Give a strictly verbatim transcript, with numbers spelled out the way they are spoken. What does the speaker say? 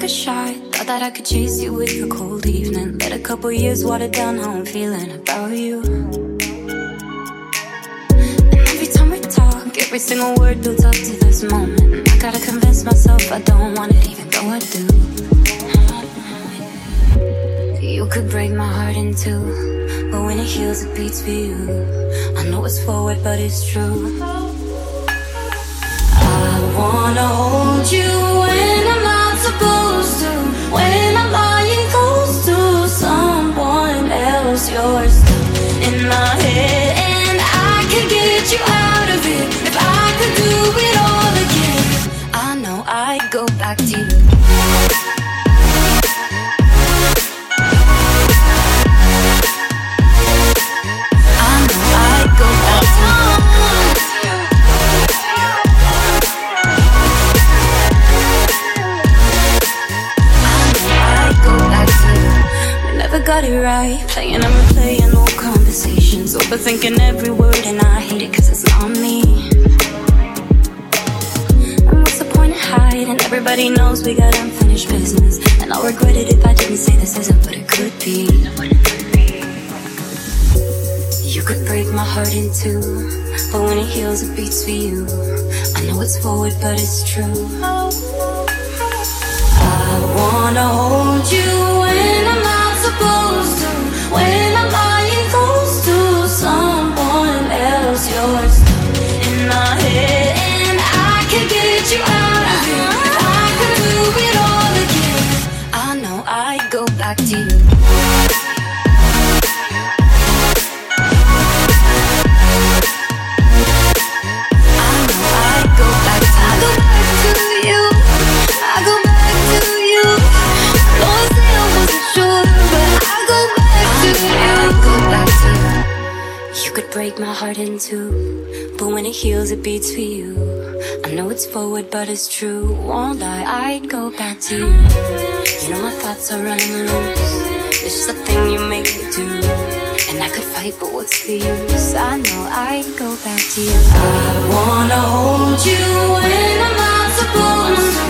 a shot. Thought that I could chase you with a cold evening. Let a couple years water down how I'm feeling about you. And every time we talk, every single word builds up to this moment. I gotta convince myself I don't want it, even though I do. You could break my heart in two, but when it heals, it beats for you. I know it's forward, but it's true. I wanna hold you when I'm not supposed to, when I'm lying close to someone else. You're stuck in my head, and I could get you out of it if I could do it all again. I know I'd go back to you. Got it right, playing and replaying old conversations, overthinking every word, and I hate it cause it's not me. And what's the point of hiding? Everybody knows we got unfinished business, and I'll regret it if I didn't say this isn't what it could be. You could break my heart in two, but when it heals it beats for you. I know it's forward but it's true. I wanna hold you when I'm not supposed to, when I'm lying close to someone else. You're stuck in my head, and I can get you out of here if I could do it all again. I know I'd go back to you. Break my heart in two, but when it heals it beats for you. I know it's forward but it's true. Won't lie, I'd go back to you. You know my thoughts are running loose. It's just a thing you make me do, and I could fight but what's the use? I know I'd go back to you. I wanna hold you when I'm not supposed to,